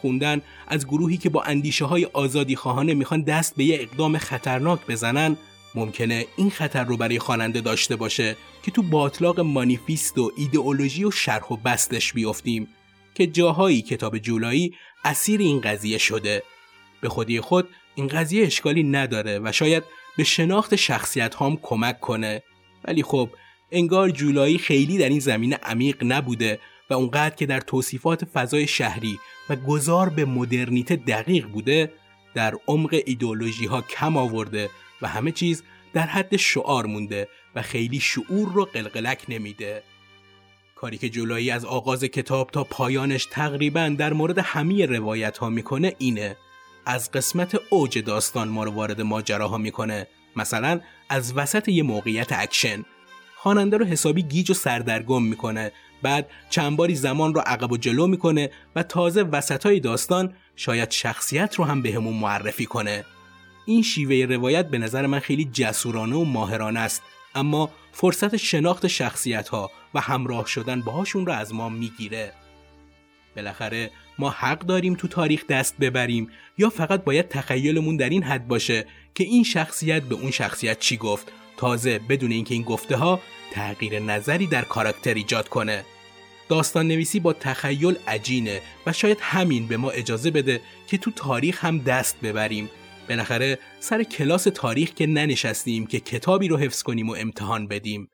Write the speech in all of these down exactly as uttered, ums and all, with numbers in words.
خوندن از گروهی که با اندیشه‌های آزادی خواهانه میخوان دست به یه اقدام خطرناک بزنن، ممکنه این خطر رو برای خواننده داشته باشه که تو باطلاق مانیفیست و ایدئولوژی و شرح و بستش بیافتیم که جاهایی کتاب جولایی اسیر این قضیه شده. به خودی خود این قضیه اشکالی نداره و شاید به شناخت شخصیت هام کمک کنه، ولی خب انگار جولایی خیلی در این زمینه عمیق نبوده و اونقدر که در توصیفات فضای شهری و گذار به مدرنیته دقیق بوده، در عمق ایدئولوژی ها کم آورده و همه چیز در حد شعار مونده و خیلی شعور رو قلقلک نمیده. کاری که جولایی از آغاز کتاب تا پایانش تقریباً در مورد همه روایت ها میکنه اینه: از قسمت اوج داستان ما رو وارد ماجراها میکنه، مثلا از وسط یه موقعیت اکشن خواننده رو حسابی گیج و سردرگم میکنه، بعد چند باری زمان رو عقب و جلو میکنه و تازه وسطای داستان شاید شخصیت رو هم بهمون معرفی کنه. این شیوه روایت به نظر من خیلی جسورانه و ماهرانه است، اما فرصت شناخت شخصیت ها و همراه شدن باهاشون رو از ما میگیره. بالاخره ما حق داریم تو تاریخ دست ببریم یا فقط باید تخیلمون در این حد باشه که این شخصیت به اون شخصیت چی گفت، تازه بدون اینکه این گفته ها تغییر نظری در کاراکتر ایجاد کنه؟ داستان نویسی با تخیل عجینه و شاید همین به ما اجازه بده که تو تاریخ هم دست ببریم. بالاخره سر کلاس تاریخ که ننشستیم که کتابی رو حفظ کنیم و امتحان بدیم.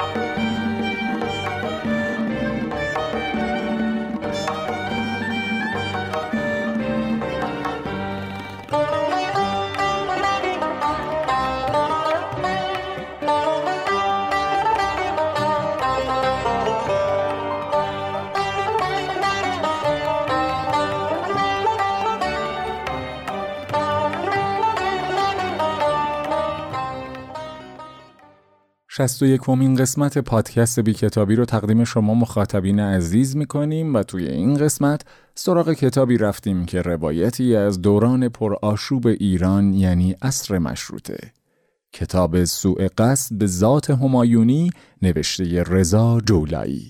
شصت و یکمین قسمت پادکست بی کتابی رو تقدیم شما مخاطبین عزیز می‌کنیم و توی این قسمت سراغ کتابی رفتیم که روایتی از دوران پرآشوب ایران یعنی عصر مشروطه. کتاب سوء قصد به ذات همایونی نوشته رضا جولایی.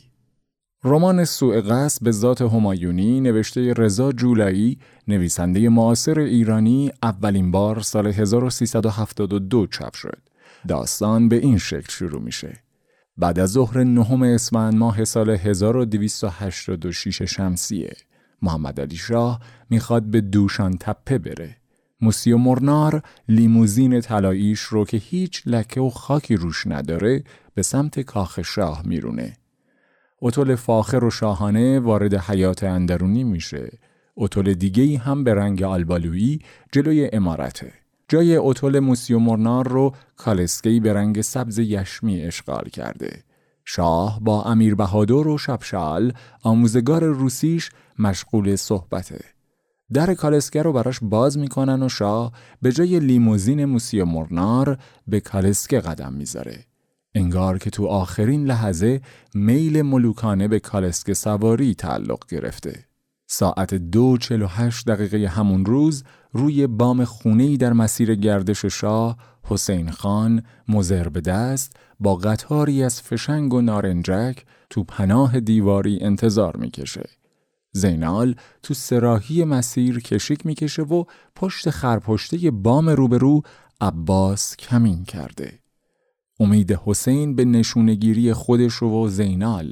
رمان سوء قصد به ذات همایونی نوشته رضا جولایی، نویسنده معاصر ایرانی، اولین بار سال هزار و سیصد و هفتاد و دو چاپ شد. داستان به این شکل شروع میشه: بعد از ظهر نهم اسفند ماه سال هزار و دویست و هشتاد و شش شمسیه، محمد علی شاه میخواد به دوشان تپه بره. موسیو مرنار لیموزین طلاییش رو که هیچ لکه و خاکی روش نداره به سمت کاخ شاه میرونه. اتول فاخر و شاهانه وارد حیات اندرونی میشه. اتول دیگه‌ای هم به رنگ آلبالویی جلوی عمارته. جای اتول موسیو مرنار رو کالسکی به رنگ سبز یشمی اشغال کرده. شاه با امیر بهادر و شبشال آموزگار روسیش مشغول صحبته. در کالسکه رو براش باز میکنن و شاه به جای لیموزین موسیو مرنار به کالسکه قدم میذاره. انگار که تو آخرین لحظه میل ملوکانه به کالسکه سواری تعلق گرفته. ساعت دو چل و هشت دقیقه همون روز روی بام خونه‌ای در مسیر گردش شاه، حسین خان مضر به دست با قطاری از فشنگ و نارنجک تو پناه دیواری انتظار میکشه. زینال تو سراحی مسیر کشیک میکشه و پشت خرپشته بام روبرو عباس کمین کرده. امید حسین به نشونگیری خودش و زینال.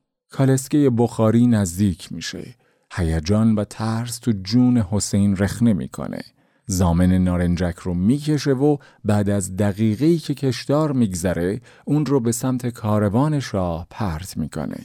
کالسکه بخاری نزدیک میشه. هیجان و ترس تو جون حسین رخنه میکنه. زامن نارنجک رو میکشه و بعد از دقیقه‌ای که کشدار میگذره اون رو به سمت کاروان شاه پرت میکنه.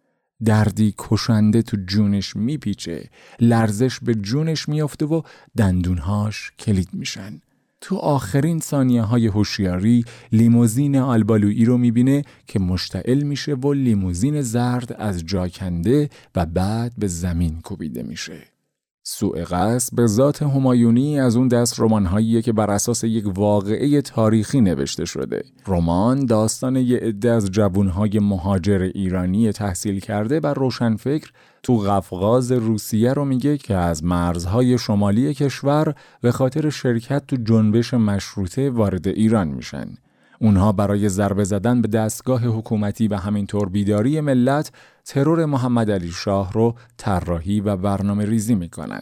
دردی کشنده تو جونش میپیچه، لرزش به جونش میافته و دندونهاش کلید میشن. تو آخرین ثانیه های هوشیاری لیموزین آلبالویی رو میبینه که مشتعل میشه و لیموزین زرد از جا کنده و بعد به زمین کوبیده میشه. سوء قصد به ذات همایونی از اون دست رمان‌هاییه که بر اساس یک واقعه تاریخی نوشته شده. رمان داستان یه عده از جوانهای مهاجر ایرانی تحصیل کرده و روشنفکر تو قفقاز روسیه رو میگه که از مرزهای شمالی کشور به خاطر شرکت تو جنبش مشروطه وارد ایران میشن. اونها برای ضربه زدن به دستگاه حکومتی و همینطور بیداری ملت ترور محمد علی شاه رو طراحی و برنامه ریزی میکنن.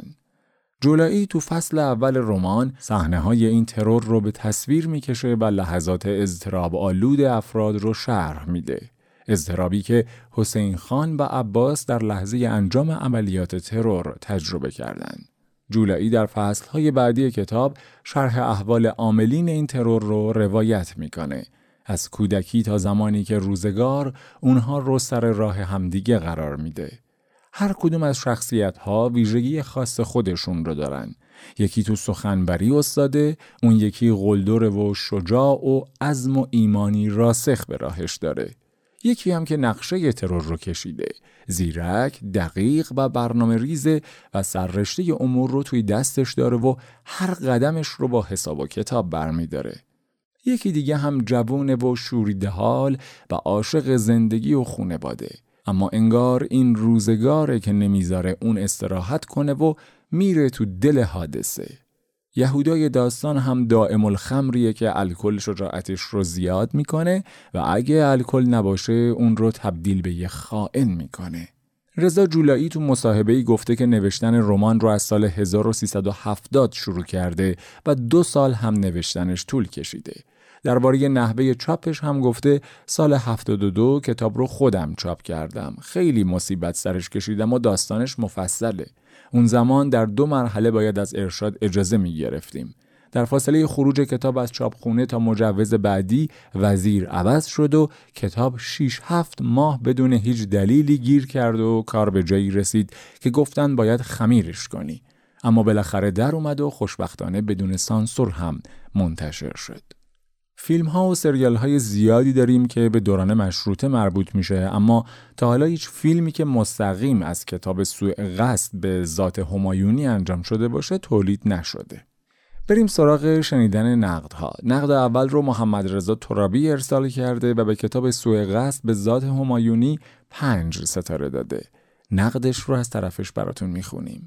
جولایی تو فصل اول رمان صحنه‌های این ترور رو به تصویر میکشه و لحظات اضطراب آلود افراد رو شرح میده. اضطرابی که حسین خان و عباس در لحظه انجام عملیات ترور تجربه کردند. جولایی در فصلهای بعدی کتاب شرح احوال عاملین این ترور رو روایت میکنه. از کودکی تا زمانی که روزگار اونها رو سر راه همدیگه قرار میده. هر کدوم از شخصیت‌ها ویژگی خاص خودشون رو دارن. یکی تو سخنوری استاده، اون یکی قلدر و شجاع و عزم و ایمانی راسخ به راهش داره. یکی هم که نقشه ترور رو کشیده، زیرک، دقیق و برنامه ریزه و سررشته امور رو توی دستش داره و هر قدمش رو با حساب و کتاب برمی داره. یکی دیگه هم جوونه و شوریده حال و عاشق زندگی و خونواده، اما انگار این روزگاره که نمیذاره اون استراحت کنه و میره تو دل حادثه. یهودای داستان هم دائم الخمریه که الکل شجاعتش رو زیاد میکنه و اگه الکل نباشه اون رو تبدیل به یه خائن میکنه. رضا جولایی تو مصاحبه‌ای گفته که نوشتن رمان رو از سال هزار و سیصد و هفتاد شروع کرده و دو سال هم نوشتنش طول کشیده. درباره نحوه چاپش هم گفته سال هفتاد و دو کتاب رو خودم چاپ کردم. خیلی مصیبت سرش کشیدم و داستانش مفصله. اون زمان در دو مرحله باید از ارشاد اجازه می گرفتیم. در فاصله خروج کتاب از چاپخونه تا مجوز بعدی وزیر عوض شد و کتاب شش هفت ماه بدون هیچ دلیلی گیر کرد و کار به جایی رسید که گفتن باید خمیرش کنی. اما بالاخره در اومد و خوشبختانه بدون سانسور هم منتشر شد. فیلم ها و سریال های زیادی داریم که به دوران مشروطه مربوط میشه، اما تا حالا هیچ فیلمی که مستقیم از کتاب سوء قصد به ذات همایونی انجام شده باشه تولید نشده. بریم سراغ شنیدن نقدها. نقد اول رو محمد رضا ترابی ارسال کرده و به کتاب سوء قصد به ذات همایونی پنج ستاره داده. نقدش رو از طرفش براتون میخونیم.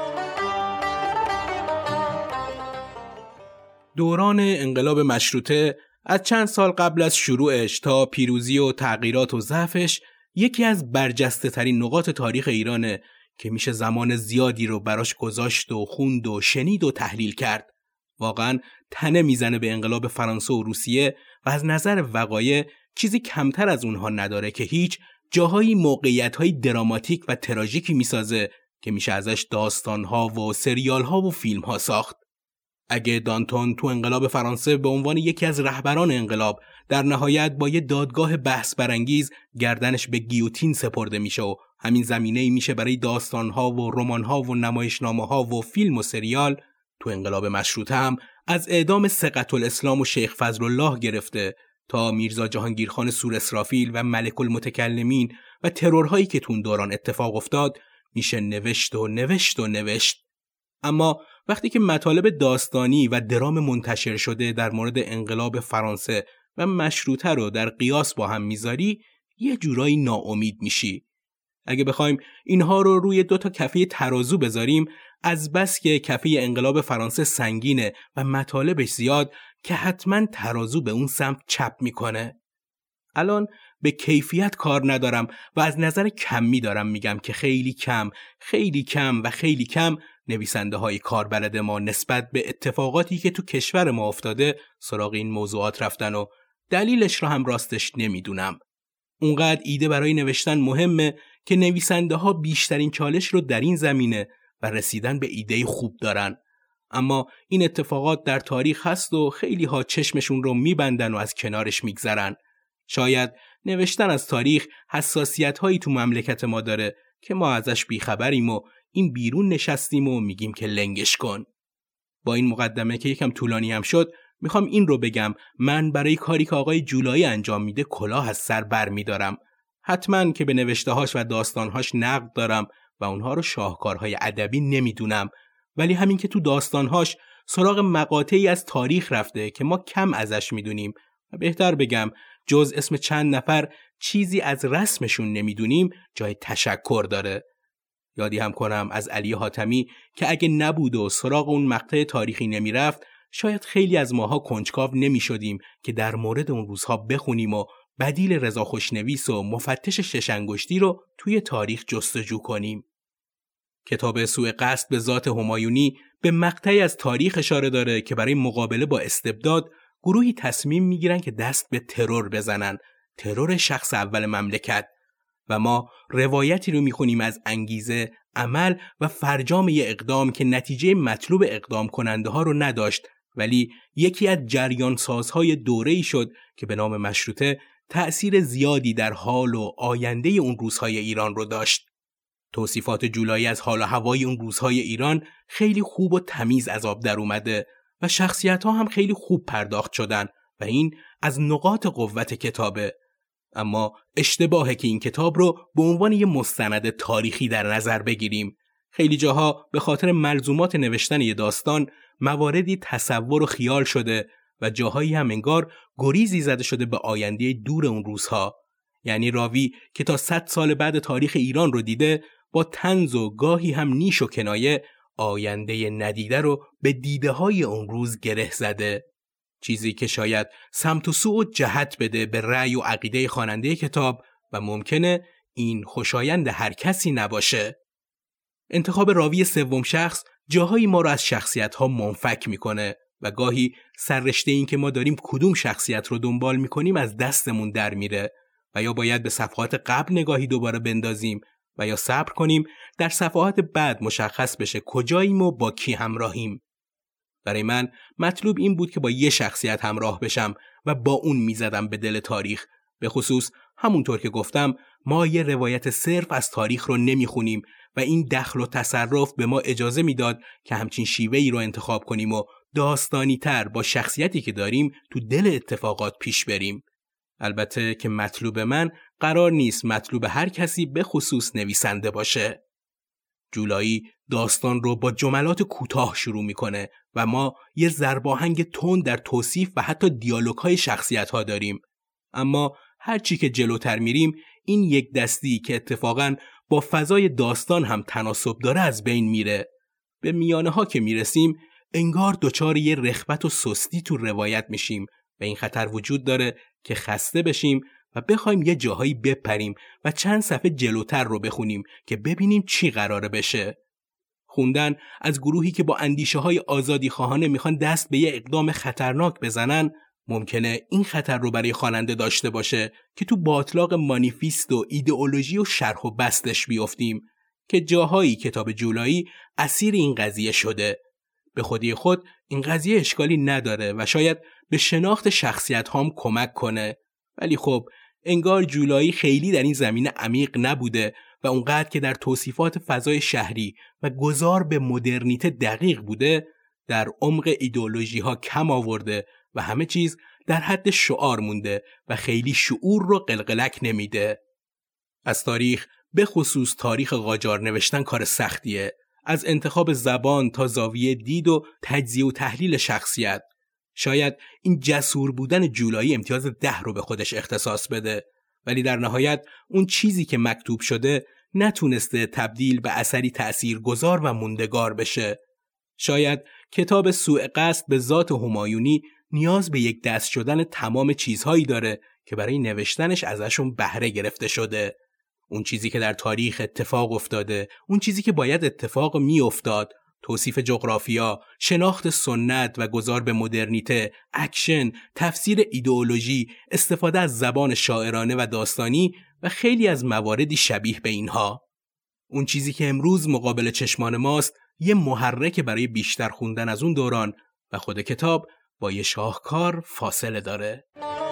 دوران انقلاب مشروطه از چند سال قبل از شروعش تا پیروزی و تغییرات و ضعفش یکی از برجسته ترین نقاط تاریخ ایرانه که میشه زمان زیادی رو براش گذاشت و خوند و شنید و تحلیل کرد. واقعا تنه میزنه به انقلاب فرانسه و روسیه و از نظر وقایع چیزی کمتر از اونها نداره که هیچ جاهایی موقعیت‌های دراماتیک و تراژیکی میسازه که میشه ازش داستان‌ها و سریال‌ها و فیلم‌ها ساخت. اگه دانتون تو انقلاب فرانسه به عنوان یکی از رهبران انقلاب در نهایت با یه دادگاه بحث برانگیز گردنش به گیوتین سپرده میشه و همین زمینه‌ای میشه برای داستان‌ها و رمان‌ها و نمایشنامه‌ها و فیلم و سریال، تو انقلاب مشروطه هم از اعدام ثقة الاسلام و شیخ فضلالله گرفته تا میرزا جهانگیرخان سور اسرافیل و ملک المتکلمین و ترورهایی که تو اون دوران اتفاق افتاد میشه نوشت و نوشت و نوشت. اما وقتی که مطالب داستانی و درام منتشر شده در مورد انقلاب فرانسه و مشروطه رو در قیاس با هم میذاری، یه جورایی ناامید میشی. اگه بخوایم اینها رو روی دو تا کفه ترازو بذاریم، از بس که کفه انقلاب فرانسه سنگینه و مطالبش زیاد که حتما ترازو به اون سمت چپ میکنه. الان به کیفیت کار ندارم و از نظر کمی دارم میگم که خیلی کم، خیلی کم و خیلی کم نویسنده های کاربلد ما نسبت به اتفاقاتی که تو کشور ما افتاده سراغ این موضوعات رفتن و دلیلش را هم راستش نمیدونم. اونقدر ایده برای نوشتن مهمه که نویسنده ها بیشترین چالش رو در این زمینه و رسیدن به ایده خوب دارن. اما این اتفاقات در تاریخ هست و خیلی ها چشمشون رو میبندن و از کنارش میگذرن. شاید نوشتن از تاریخ حساسیت هایی تو مملکت ما داره که ما ازش بیخبریم و این بیرون نشستیم و میگیم که لنگش کن. با این مقدمه که یکم طولانی هم شد، میخوام این رو بگم من برای کاری که آقای جولایی انجام میده کلاه از سر بر میدارم. حتما که به نوشتهاش و داستانهاش نقد دارم و اونها رو شاهکارهای ادبی نمیدونم، ولی همین که تو داستانهاش سراغ مقاطعی از تاریخ رفته که ما کم ازش میدونیم و بهتر بگم جز اسم چند نفر چیزی از رسمشون نمیدونیم، جای تشکر داره. یادی هم کنم از علی حاتمی که اگه نبود و سراغ اون مقطع تاریخی نمیرفت، شاید خیلی از ماها کنجکاو نمی شدیم که در مورد اون روزها بخونیم و بدیل رضا خوشنویس و مفتش شش انگشتی رو توی تاریخ جستجو کنیم. کتاب سوء قصد به ذات همایونی به مقطعی از تاریخ اشاره داره که برای مقابله با استبداد گروهی تصمیم میگیرن که دست به ترور بزنن، ترور شخص اول مملکت، و ما روایتی رو میخونیم از انگیزه، عمل و فرجام یه اقدام که نتیجه مطلوب اقدام کننده ها رو نداشت، ولی یکی از جریان سازهای دوره‌ای شد که به نام مشروطه تأثیر زیادی در حال و آینده اون روزهای ایران رو داشت. توصیفات جولایی از حال و هوای اون روزهای ایران خیلی خوب و تمیز از آب در اومده و شخصیت‌ها هم خیلی خوب پرداخت شدن و این از نقاط قوت کتابه. اما اشتباهه که این کتاب رو به عنوان یه مستند تاریخی در نظر بگیریم. خیلی جاها به خاطر ملزومات نوشتن یه داستان مواردی تصور و خیال شده و جاهایی هم انگار گریزی زده شده به آینده دور اون روزها. یعنی راوی که تا صد سال بعد تاریخ ایران رو دیده با طنز و گاهی هم نیش و کنایه آینده ندیده رو به دیده های اون روز گره زده. چیزی که شاید سمت و سو و جهت بده به رأی و عقیده خواننده کتاب و ممکنه این خوشایند هر کسی نباشه. انتخاب راوی سوم شخص جاهایی ما رو از شخصیت ها منفک میکنه و گاهی سررشته این که ما داریم کدوم شخصیت رو دنبال میکنیم از دستمون در میره و یا باید به صفحات قبل نگاهی دوباره بندازیم و یا صبر کنیم در صفحات بعد مشخص بشه کجاییم و با کی همراهیم. برای من مطلوب این بود که با یه شخصیت همراه بشم و با اون میزدم به دل تاریخ. به خصوص همونطور که گفتم ما یه روایت صرف از تاریخ رو نمیخونیم و این دخل و تصرف به ما اجازه میداد که همچین شیوهی رو انتخاب کنیم و داستانی تر با شخصیتی که داریم تو دل اتفاقات پیش بریم. البته که مطلوب من قرار نیست مطلوب هر کسی به خصوص نویسنده باشه. جولایی داستان رو با جملات کوتاه شروع میکنه و ما یه ضرباهنگ تند در توصیف و حتی دیالوگ‌های شخصیت‌ها داریم. اما هرچی که جلوتر میریم این یک دستی که اتفاقاً با فضای داستان هم تناسب داره از بین میره. به میانه ها که میرسیم انگار دچار یه رخوت و سستی تو روایت میشیم و این خطر وجود داره که خسته بشیم و بخوایم یه جاهایی بپریم و چند صفحه جلوتر رو بخونیم که ببینیم چی قراره بشه. خوندن از گروهی که با اندیشه های آزادی خواهانه میخوان دست به یه اقدام خطرناک بزنن ممکنه این خطر رو برای خواننده داشته باشه که تو باطلاق مانیفیست و ایدئولوژی و شرح و بستش بیافتیم که جاهایی کتاب جولایی اسیر این قضیه شده. به خودی خود این قضیه اشکالی نداره و شاید به شناخت شخصیت هام کمک کنه، ولی خب انگار جولایی خیلی در این زمینه عمیق نبوده و اونقدر که در توصیفات فضای شهری و گذار به مدرنیته دقیق بوده در عمق ایدئولوژی ها کم آورده و همه چیز در حد شعار مونده و خیلی شعور رو قلقلک نمیده. از تاریخ به خصوص تاریخ قاجار نوشتن کار سختیه، از انتخاب زبان تا زاویه دید و تجزیه و تحلیل شخصیت. شاید این جسور بودن جولایی امتیاز ده رو به خودش اختصاص بده، ولی در نهایت اون چیزی که مکتوب شده نتونسته تبدیل به اثری تأثیرگذار و موندگار بشه. شاید کتاب سوء قصد به ذات همایونی نیاز به یک دست شدن تمام چیزهایی داره که برای نوشتنش ازشون بهره گرفته شده. اون چیزی که در تاریخ اتفاق افتاده، اون چیزی که باید اتفاق می افتاد، توصیف جغرافیا، شناخت سنت و گذار به مدرنیته، اکشن، تفسیر ایدئولوژی، استفاده از زبان شاعرانه و داستانی و خیلی از مواردی شبیه به اینها. اون چیزی که امروز مقابل چشمان ماست یه محرک برای بیشتر خوندن از اون دوران و خود کتاب با یه شاهکار فاصله داره.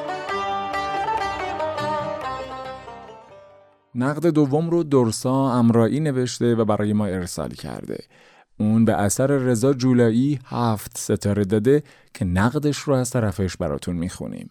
نقد دوم رو درسا امرایی نوشته و برای ما ارسال کرده. اون به اثر رضا جولایی هفت ستاره داده که نقدش رو از طرفش براتون میخونیم.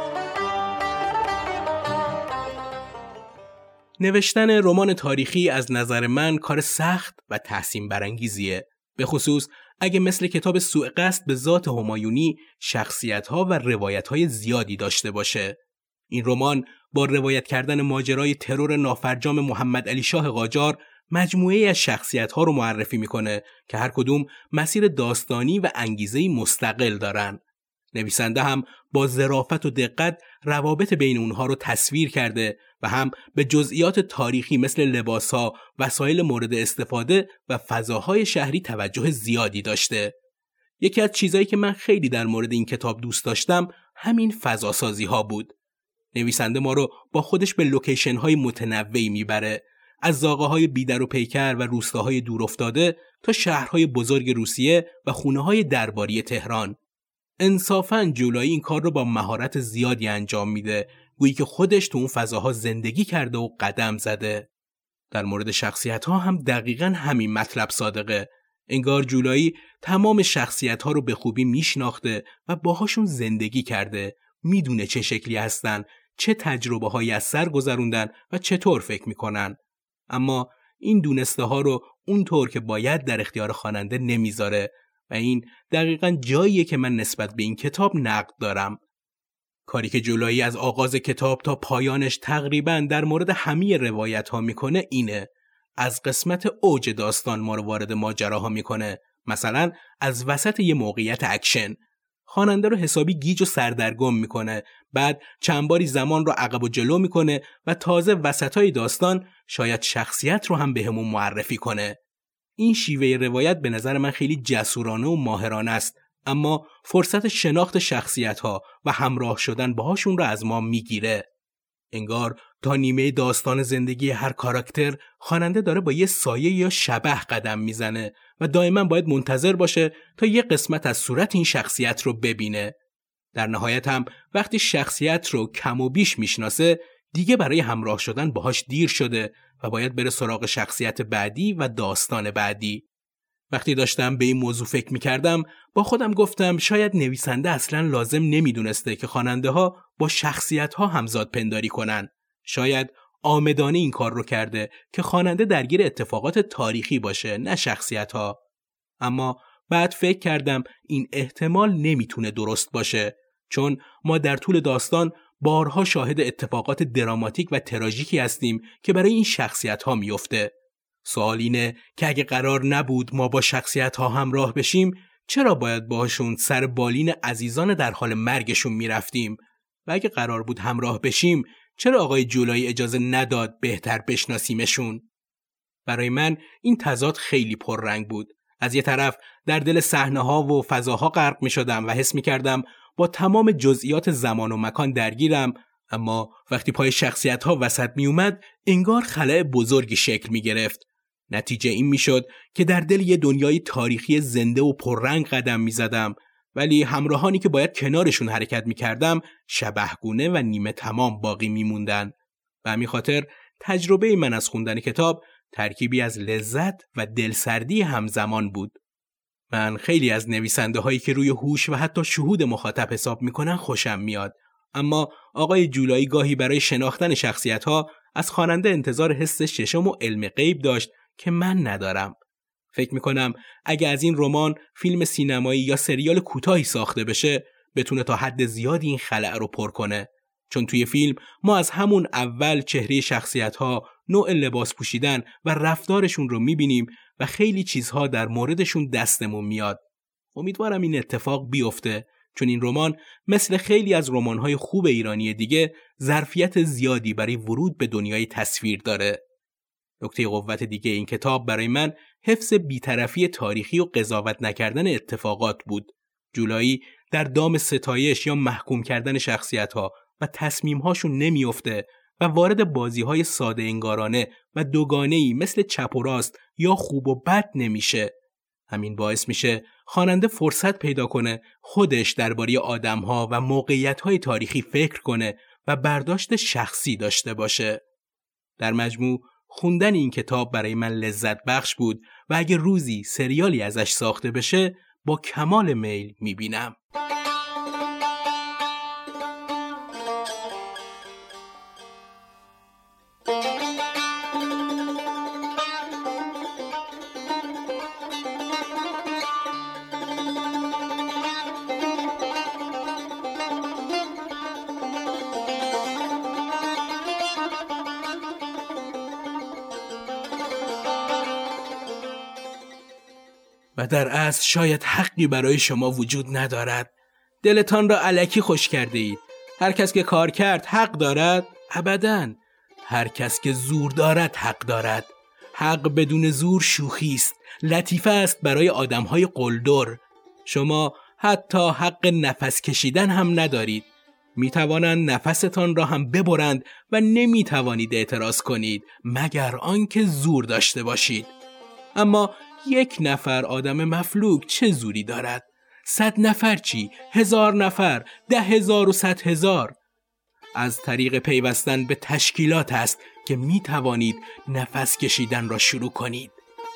نوشتن رمان تاریخی از نظر من کار سخت و تحسین برانگیزیه، به خصوص اگه مثل کتاب سوء قصد به ذات همایونی شخصیت‌ها و روایت‌های زیادی داشته باشه. این رمان با روایت کردن ماجرای ترور نافرجام محمد علی شاه قاجار مجموعه‌ای از شخصیت‌ها رو معرفی می‌کنه که هر کدوم مسیر داستانی و انگیزه‌ای مستقل دارن. نویسنده هم با ظرافت و دقت روابط بین اونها رو تصویر کرده و هم به جزئیات تاریخی مثل لباس‌ها، وسایل مورد استفاده و فضاهای شهری توجه زیادی داشته. یکی از چیزایی که من خیلی در مورد این کتاب دوست داشتم همین فضاسازی‌ها بود. نویسنده ما رو با خودش به لوکیشن‌های متنوعی میبره، از زاغه‌های بیدر و پیکر و روستاهای دورافتاده تا شهرهای بزرگ روسیه و خونه‌های درباری تهران. انصافاً جولایی این کار رو با مهارت زیادی انجام میده، گویی که خودش تو اون فضاها زندگی کرده و قدم زده. در مورد شخصیت‌ها هم دقیقاً همین مطلب صادقه. انگار جولایی تمام شخصیت‌ها رو به خوبی میشناخته و باهاشون زندگی کرده، میدونه چه شکلی هستن، چه تجربه‌هایی از سر گذروندن و چطور فکر میکنن. اما این دونسته ها رو اونطور که باید در اختیار خواننده نمیذاره و این دقیقاً جاییه که من نسبت به این کتاب نقد دارم. کاری که جولایی از آغاز کتاب تا پایانش تقریباً در مورد همه روایت ها میکنه اینه. از قسمت اوج داستان ما رو وارد ماجراها میکنه. مثلا از وسط یه موقعیت اکشن خواننده رو حسابی گیج و سردرگم میکنه، بعد چند باری زمان رو عقب و جلو میکنه و تازه وسطای داستان شاید شخصیت رو هم بهمون معرفی کنه. این شیوه روایت به نظر من خیلی جسورانه و ماهرانه است، اما فرصت شناخت شخصیت‌ها و همراه شدن باهاشون رو از ما میگیره. انگار تا نیمه داستان زندگی هر کاراکتر خواننده داره با یه سایه یا شبح قدم میزنه و دائما باید منتظر باشه تا یه قسمت از صورت این شخصیت رو ببینه. در نهایت هم وقتی شخصیت رو کم و بیش میشناسه دیگه برای همراه شدن باهاش دیر شده و باید بره سراغ شخصیت بعدی و داستان بعدی. وقتی داشتم به این موضوع فکر میکردم با خودم گفتم شاید نویسنده اصلا لازم نمیدونسته که خواننده ها با شخصیت ها همزاد پنداری کنن. شاید آمدانه این کار رو کرده که خواننده درگیر اتفاقات تاریخی باشه، نه شخصیت ها. اما بعد فکر کردم این احتمال نمیتونه درست باشه، چون ما در طول داستان بارها شاهد اتفاقات دراماتیک و تراژیکی هستیم که برای این شخصیت ها میفته. سوال اینه که اگه قرار نبود ما با شخصیت ها همراه بشیم، چرا باید باهاشون سر بالین عزیزان در حال مرگشون میرفتیم؟ و اگه قرار بود همراه بشیم، چرا آقای جولایی اجازه نداد بهتر بشناسیمشون؟ برای من این تضاد خیلی پررنگ بود. از یه طرف در دل صحنه‌ها و فضاها غرق می‌شدم و حس می‌کردم با تمام جزئیات زمان و مکان درگیرم، اما وقتی پای شخصیت‌ها وسط می‌اومد انگار خلأ بزرگی شکل می‌گرفت. نتیجه این می‌شد که در دل یه دنیای تاریخی زنده و پررنگ قدم می‌زدم، ولی همراهانی که باید کنارشون حرکت می‌کردم شبحگونه و نیمه تمام باقی می‌موندن. به همین خاطر تجربه من از خوندن کتاب ترکیبی از لذت و دلسردی همزمان بود. من خیلی از نویسنده هایی که روی هوش و حتی شهود مخاطب حساب میکنن خوشم میاد، اما آقای جولایی گاهی برای شناختن شخصیت ها از خواننده انتظار حس ششم و علم غیب داشت که من ندارم. فکر میکنم اگه از این رمان فیلم سینمایی یا سریال کوتاهی ساخته بشه بتونه تا حد زیادی این خلأ رو پر کنه، چون توی فیلم ما از همون اول چهره شخصیت‌ها، نوع لباس پوشیدن و رفتارشون رو می‌بینیم و خیلی چیزها در موردشون دستمون میاد. امیدوارم این اتفاق بیفته، چون این رمان مثل خیلی از رمان‌های خوب ایرانی دیگه ظرفیت زیادی برای ورود به دنیای تصویر داره. نکته قوت دیگه این کتاب برای من حفظ بی‌طرفی تاریخی و قضاوت نکردن اتفاقات بود. جولایی در دام ستایش یا محکوم کردن شخصیت‌ها و تصمیم‌هاشون نمی‌افته و وارد بازی‌های ساده انگارانه و دوگانه‌ای مثل چپ و راست یا خوب و بد نمیشه. همین باعث میشه خواننده فرصت پیدا کنه خودش درباره آدم‌ها و موقعیت‌های تاریخی فکر کنه و برداشت شخصی داشته باشه. در مجموع خوندن این کتاب برای من لذت بخش بود و اگه روزی سریالی ازش ساخته بشه با کمال میل میبینم. و در اصل شاید حقی برای شما وجود ندارد. دلتان را الکی خوش کرده اید. هر کس که کار کرد حق دارد؟ ابداً. هر کس که زور دارد حق دارد. حق بدون زور شوخی است. لطیفه است برای آدم‌های قلدر. شما حتی حق نفس کشیدن هم ندارید. میتوانند نفستان را هم ببرند و نمیتوانید اعتراض کنید مگر آنکه زور داشته باشید. اما یک نفر آدم مفلوک چه زوری دارد؟ صد نفر چی؟ هزار نفر؟ ده هزار و صد هزار؟ از طریق پیوستن به تشکیلات است که می توانید نفس کشیدن را شروع کنید.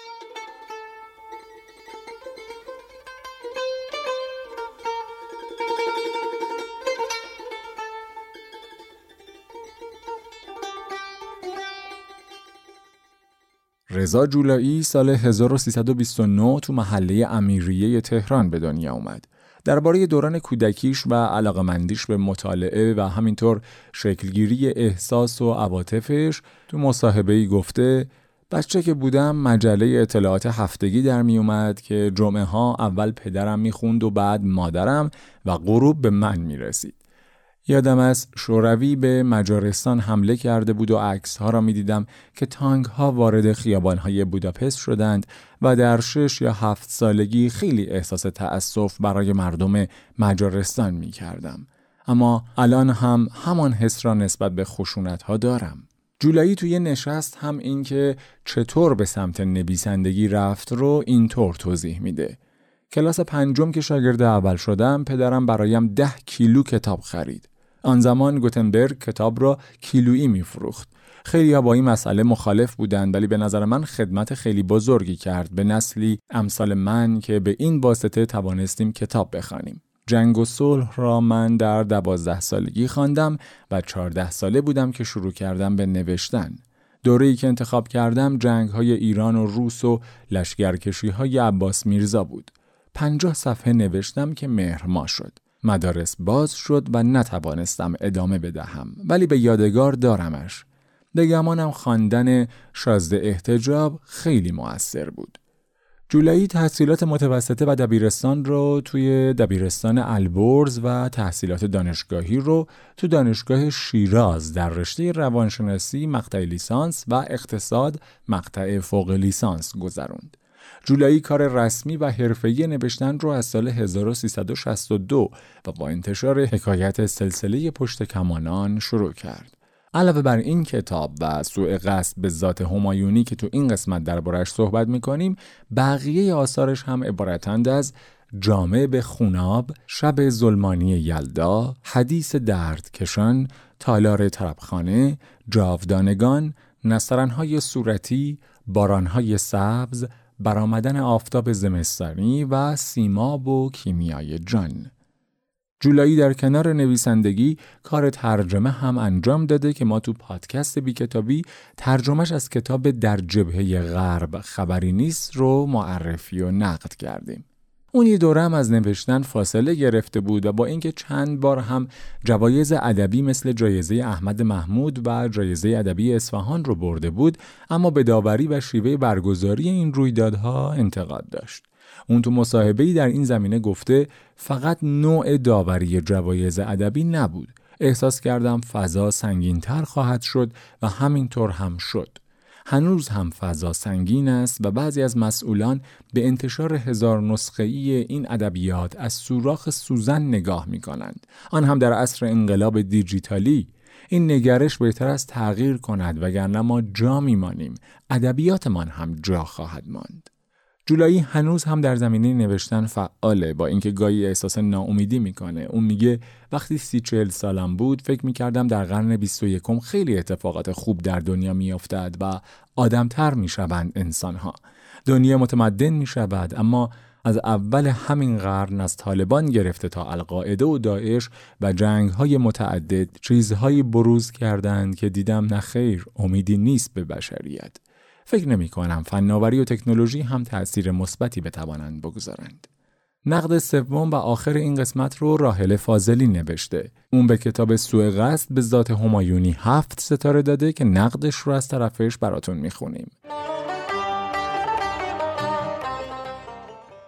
رضا جولایی سال هزار و سیصد و بیست و نه تو محله امیریه تهران به دنیا اومد. درباره دوران کودکیش و علاقمندیش به مطالعه و همینطور شکلگیری احساس و عواطفش تو مصاحبه‌ای گفته بچه که بودم مجله اطلاعات هفتگی در می اومد که جمعه ها اول پدرم میخوند و بعد مادرم و غروب به من میرسید. یادم از شوروی به مجارستان حمله کرده بود و عکس‌ها را می‌دیدم که تانک‌ها وارد خیابان‌های بوداپست شدند و در شش یا هفت سالگی خیلی احساس تأسف برای مردم مجارستان می‌کردم. اما الان هم همان حس را نسبت به خشونت‌ها دارم. جولایی توی نشست هم این که چطور به سمت نویسندگی رفت رو اینطور توضیح میده. کلاس پنجم که شاگرد اول شدم پدرم برایم ده کیلو کتاب خرید. آن زمان گوتنبرگ کتاب را کیلویی میفروخت. خیلی ها با این مسئله مخالف بودند ولی به نظر من خدمت خیلی بزرگی کرد به نسلی امثال من که به این واسطه توانستیم کتاب بخوانیم. جنگ و صلح را من در دوازده سالگی خواندم و چهارده ساله بودم که شروع کردم به نوشتن. دوره‌ای که انتخاب کردم جنگ‌های ایران و روس و لشکرکشی‌های عباس میرزا بود. پنجاه صفحه نوشتم که مهرماه شد. مدارس باز شد و نتوانستم ادامه بدهم ولی به یادگار دارمش. دگمانم خواندن شازده احتجاب خیلی مؤثر بود. جولایی تحصیلات متوسطه و دبیرستان رو توی دبیرستان البرز و تحصیلات دانشگاهی رو تو دانشگاه شیراز در رشته روانشناسی مقطع لیسانس و اقتصاد مقطع فوق لیسانس گذروند. جولایی کار رسمی و حرفه‌ای نوشتن رو از سال هزار و سیصد و شصت و دو و با انتشار حکایت سلسله پشت کمانان شروع کرد. علاوه بر این کتاب و سوء قصد به ذات همایونی که تو این قسمت دربارش صحبت می‌کنیم، بقیه آثارش هم عبارتند از جامه به خوناب، شب ظلمانی یلدا، حدیث دردکشان، تالار طربخانه، جاودانگان، نسترن‌های صورتی، باران‌های سبز، برآمدن آفتاب زمستانی و سیماب و کیمیای جان. جولایی در کنار نویسندگی کار ترجمه هم انجام داده که ما تو پادکست بیکتابی ترجمهش از کتاب در جبهه غرب خبری نیست رو معرفی و نقد کردیم. اون یه دوره هم از نوشتن فاصله گرفته بود و با اینکه چند بار هم جوایز ادبی مثل جایزه احمد محمود و جایزه ادبی اصفهان رو برده بود، اما به داوری و شیوه برگزاری این رویدادها انتقاد داشت. اون تو مصاحبه‌ای در این زمینه گفته فقط نوع داوری جوایز ادبی نبود. احساس کردم فضا سنگین‌تر خواهد شد و همینطور هم شد. هنوز هم فضا سنگین است و بعضی از مسئولان به انتشار هزار نسخه‌ای این ادبیات از سوراخ سوزن نگاه می‌کنند. آن هم در عصر انقلاب دیجیتالی. این نگرش بهتر است تغییر کند وگرنه ما جا می‌مانیم. ادبیاتمان هم جا خواهد ماند. جولایی هنوز هم در زمینه نوشتن فعاله، با اینکه گاهی احساس ناامیدی میکنه. اون میگه وقتی سی چهل سالم بود فکر میکردم در قرن بیست و یکم خیلی اتفاقات خوب در دنیا میافتد و آدمتر میشوند انسانها. دنیا متمدن میشود، اما از اول همین قرن از طالبان گرفته تا القاعده و داعش و جنگ‌های متعدد چیزهایی بروز کردند که دیدم نه خیر، امیدی نیست به بشریت. فکر نمی کنم فناوری و تکنولوژی هم تأثیر مثبتی بتوانند بگذارند. نقد سوم و آخر این قسمت رو راحله فاضلی نوشته. اون به کتاب سوء قصد به ذات همایونی هفت ستاره داده که نقدش رو از طرفش براتون میخونیم.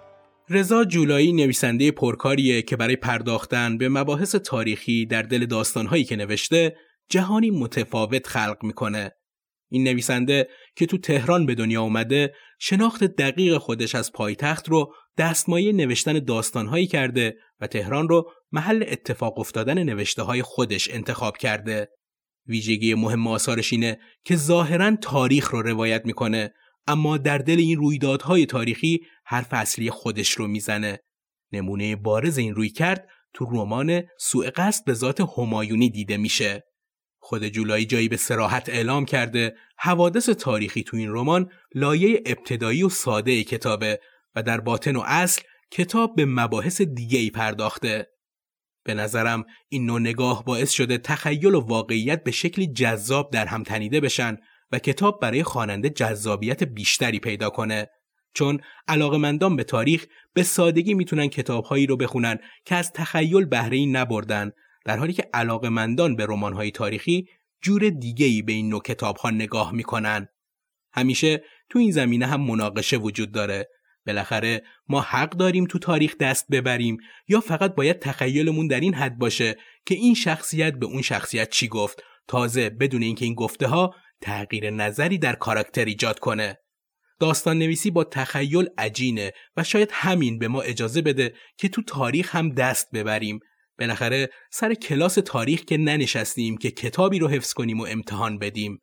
رضا جولایی نویسنده پرکاریه که برای پرداختن به مباحث تاریخی در دل داستان‌هایی که نوشته جهانی متفاوت خلق میکنه. این نویسنده که تو تهران به دنیا اومده شناخت دقیق خودش از پایتخت رو دستمایه نوشتن داستان‌هایی کرده و تهران رو محل اتفاق افتادن نوشته‌های خودش انتخاب کرده. ویژگی مهم آثارش اینه که ظاهراً تاریخ رو روایت میکنه، اما در دل این رویدادهای تاریخی حرف اصلی خودش رو میزنه. نمونه بارز این رویکرد تو رمان سوء قصد به ذات همایونی دیده میشه. خود جولایی جایی به صراحت اعلام کرده حوادث تاریخی تو این رمان لایه ابتدایی و ساده کتابه و در باطن و اصل کتاب به مباحث دیگه‌ای پرداخته. به نظرم این نوع نگاه باعث شده تخیل و واقعیت به شکلی جذاب در هم تنیده بشن و کتاب برای خواننده جذابیت بیشتری پیدا کنه، چون علاقه‌مندان به تاریخ به سادگی میتونن کتاب‌هایی رو بخونن که از تخیل بهره‌ای نبردن، در حالی که علاقه‌مندان به رمان‌های تاریخی جور دیگه‌ای به این نوع کتاب‌ها نگاه میکنن. همیشه تو این زمینه هم مناقشه وجود داره. بالاخره ما حق داریم تو تاریخ دست ببریم یا فقط باید تخیلمون در این حد باشه که این شخصیت به اون شخصیت چی گفت، تازه بدون اینکه این گفته ها تغییر نظری در کاراکتر ایجاد کنه. داستان نویسی با تخیل عجینه و شاید همین به ما اجازه بده که تو تاریخ هم دست ببریم. بالاخره سر کلاس تاریخ که ننشستیم که کتابی رو حفظ کنیم و امتحان بدیم.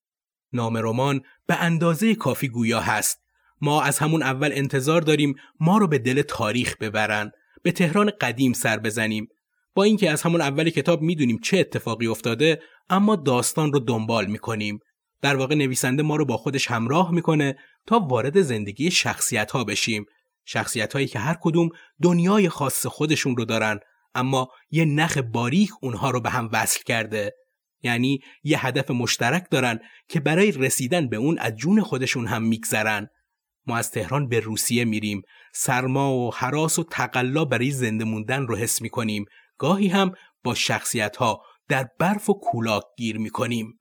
نام رمان به اندازه کافی گویا هست. ما از همون اول انتظار داریم ما رو به دل تاریخ ببرن، به تهران قدیم سر بزنیم. با اینکه از همون اول کتاب میدونیم چه اتفاقی افتاده، اما داستان رو دنبال میکنیم. در واقع نویسنده ما رو با خودش همراه میکنه تا وارد زندگی شخصیت‌ها بشیم. شخصیت‌هایی که هر کدوم دنیای خاص خودشون رو دارن، اما یه نخ باریک اونها رو به هم وصل کرده. یعنی یه هدف مشترک دارن که برای رسیدن به اون از جون خودشون هم میگذرن. ما از تهران به روسیه میریم، سرما و هراس و تقلا برای زنده موندن رو حس میکنیم. گاهی هم با شخصیت‌ها در برف و کولاک گیر میکنیم.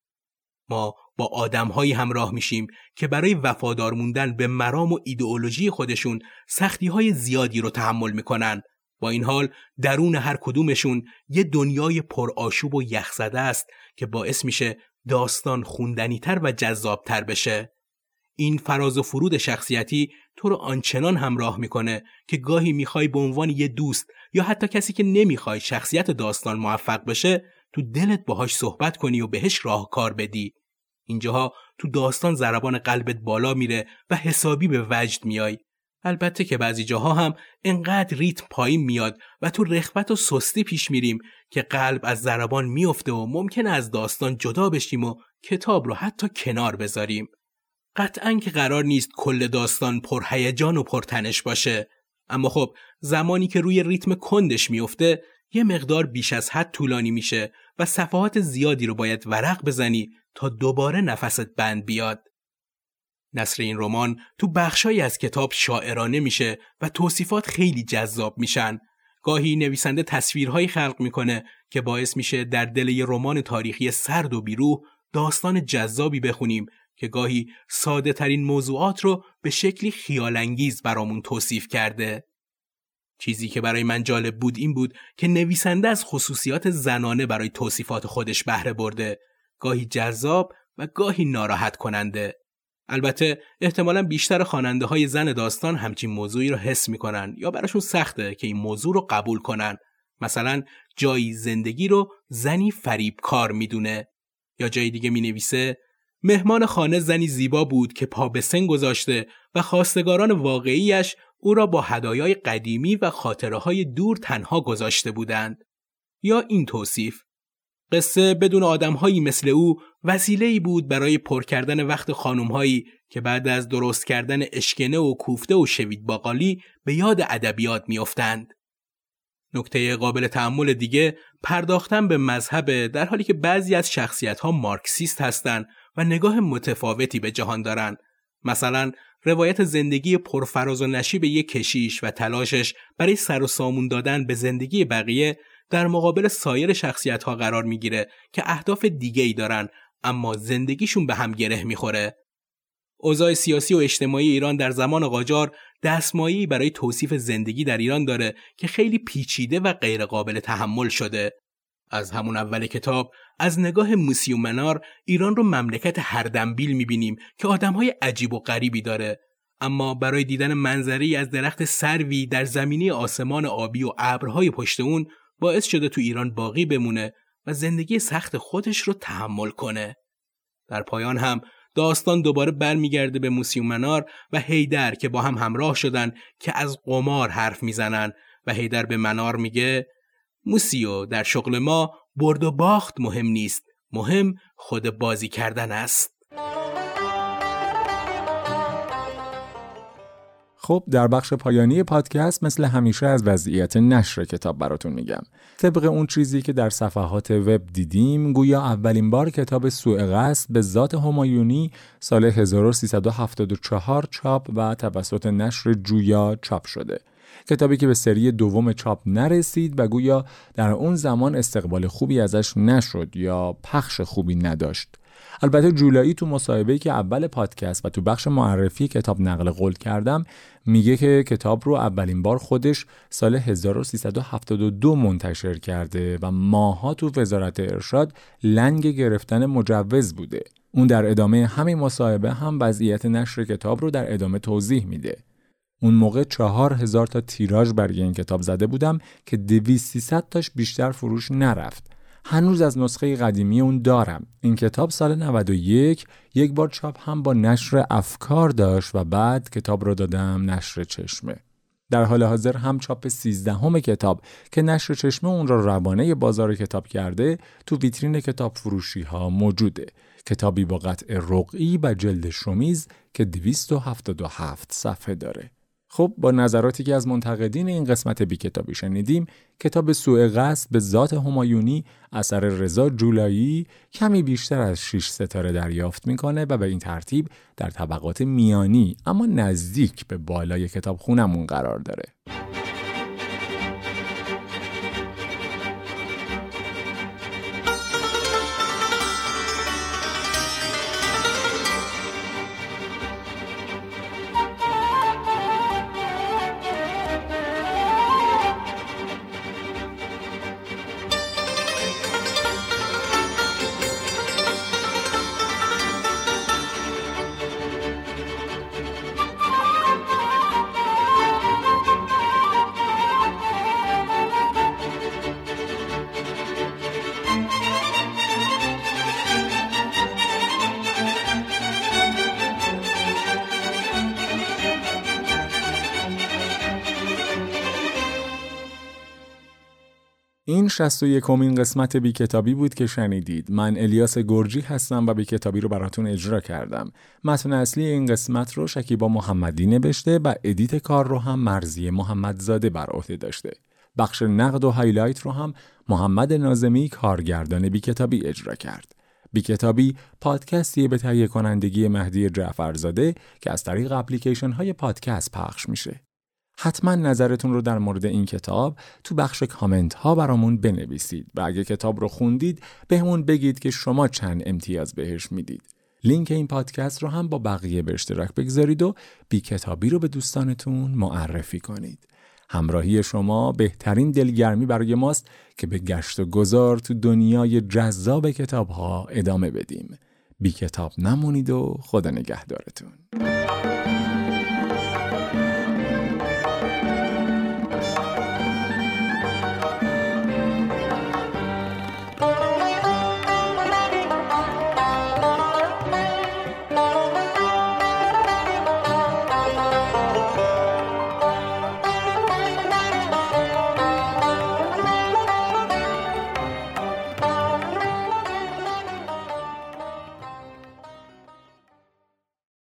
ما با آدم‌هایی همراه میشیم که برای وفادار موندن به مرام و ایدئولوژی خودشون سختی‌های زیادی رو تحمل میکنن. با این حال درون هر کدومشون یه دنیای پرآشوب و یخزده است که باعث میشه داستان خوندنی‌تر و جذابتر بشه. این فراز و فرود شخصیتی تو رو آنچنان همراه میکنه که گاهی میخوای به عنوان یه دوست یا حتی کسی که نمیخوای شخصیت داستان موفق بشه تو دلت باهاش صحبت کنی و بهش راهکار بدی. اینجاها تو داستان ضربان قلبت بالا میره و حسابی به وجد میای. البته که بعضی جاها هم انقدر ریتم پایین میاد و تو رخوت و سستی پیش میریم که قلب از ضربان میفته و ممکنه از داستان جدا بشیم و کتاب رو حتی کنار بذاریم. قطعاً که قرار نیست کل داستان پرهیجان و پرتنش باشه، اما خب زمانی که روی ریتم کندش میفته یه مقدار بیش از حد طولانی میشه و صفحات زیادی رو باید ورق بزنی تا دوباره نفست بند بیاد. نثر این رمان تو بخشایی از کتاب شاعرانه میشه و توصیفات خیلی جذاب میشن. گاهی نویسنده تصویرهایی خلق میکنه که باعث میشه در دل یه رمان تاریخی سرد و بیروح داستان جذابی بخونیم که گاهی ساده ترین موضوعات رو به شکلی خیالانگیز برامون توصیف کرده. چیزی که برای من جالب بود این بود که نویسنده از خصوصیات زنانه برای توصیفات خودش بهره برده، گاهی جذاب و گاهی ناراحت کننده. البته احتمالاً بیشتر خواننده های زن داستان همچین موضوعی رو حس میکنن یا براشون سخته که این موضوع رو قبول کنن. مثلا جایی زندگی رو زنی فریبکار میدونه، یا جای دیگه مینویسه مهمان خانه زنی زیبا بود که پا به سن گذاشته و خواستگاران واقعیش او را با هدایای قدیمی و خاطره‌های دور تنها گذاشته بودند. یا این توصیف: قصه بدون آدم‌هایی مثل او وسیله‌ای بود برای پر کردن وقت خانم‌هایی که بعد از درست کردن اشکنه و کوفته و شوید باقالی به یاد ادبیات می‌افتند. نکته قابل تأمل دیگه پرداختن به مذهب، در حالی که بعضی از شخصیت‌ها مارکسیست هستند و نگاه متفاوتی به جهان دارن. مثلا روایت زندگی پرفراز و نشیب یک کشیش و تلاشش برای سر و سامون دادن به زندگی بقیه در مقابل سایر شخصیت‌ها قرار میگیره که اهداف دیگه‌ای دارن اما زندگیشون به هم گره میخوره. اوضاع سیاسی و اجتماعی ایران در زمان قاجار دستمایه‌ای برای توصیف زندگی در ایران داره که خیلی پیچیده و غیر قابل تحمل شده. از همون اول کتاب از نگاه موسیو منار ایران رو مملکت هردمبیل می‌بینیم که آدم‌های عجیب و غریبی داره، اما برای دیدن منظری از درخت سروی در زمینی آسمان آبی و ابرهای پشت اون باعث شده تو ایران باقی بمونه و زندگی سخت خودش رو تحمل کنه. در پایان هم داستان دوباره برمیگرده به موسیو منار و حیدر که با هم همراه شدن که از قمار حرف میزنن و حیدر به منار میگه موسیو، در شغل ما برد و باخت مهم نیست، مهم خود بازی کردن است. خب در بخش پایانی پادکست مثل همیشه از وضعیت نشر کتاب براتون میگم. طبق اون چیزی که در صفحات وب دیدیم، گویا اولین بار کتاب سوء قصد به ذات همایونی سال هزار و سیصد و هفتاد و چهار چاپ و توسط نشر جویا چاپ شده. کتابی که به سری دوم چاپ نرسید و گویا در اون زمان استقبال خوبی ازش نشد یا پخش خوبی نداشت. البته جولایی تو مصاحبه‌ای که اول پادکست و تو بخش معرفی کتاب نقل قول کردم میگه که کتاب رو اولین بار خودش سال هزار و سیصد و هفتاد و دو منتشر کرده و ماها تو وزارت ارشاد لنگ گرفتن مجوز بوده. اون در ادامه همین مصاحبه هم وضعیت نشر کتاب رو در ادامه توضیح میده. اون موقع چهار هزار تا تیراژ برای این کتاب زده بودم که دویست سیصد تاش بیشتر فروش نرفت. هنوز از نسخه قدیمی اون دارم. این کتاب سال نود و یک یک بار چاپ هم با نشر افکار داشت و بعد کتاب رو دادم نشر چشمه. در حال حاضر هم چاپ سیزدهم کتاب که نشر چشمه اون رو روانه بازار کتاب کرده تو ویترین کتاب فروشی ها موجوده. کتابی با قطع رقعی و جلد شمیز که دویست و هفتاد و هفت صفحه داره. خب با نظراتی که از منتقدین این قسمت بی کتابی شنیدیم، کتاب سوء قصد به ذات همایونی اثر رضا جولایی کمی بیشتر از شش ستاره دریافت میکنه و به این ترتیب در طبقات میانی اما نزدیک به بالای کتابخونمون قرار داره. این شصت و یکمین قسمت بی کتابی بود که شنیدید. من الیاس گرجی هستم و بی کتابی رو براتون اجرا کردم. متن اصلی این قسمت رو شکیبا محمدی نوشته و ادیت کار رو هم مرضیه محمدزاده بر عهده داشته. بخش نقد و هایلایت رو هم محمد ناظمی کارگردان بی کتابی اجرا کرد. بی کتابی پادکستیه به تهیه کنندگی مهدی جعفرزاده که از طریق اپلیکیشن های پادکست پخش میشه. حتما نظرتون رو در مورد این کتاب تو بخش کامنت ها برامون بنویسید و اگه کتاب رو خوندید بهمون بگید که شما چند امتیاز بهش میدید. لینک این پادکست رو هم با بقیه به اشتراک بگذارید و بی کتابی رو به دوستانتون معرفی کنید. همراهی شما بهترین دلگرمی برای ماست که به گشت و گذار تو دنیای جذاب کتاب ها ادامه بدیم. بی کتاب نمونید و خدا نگهدارتون.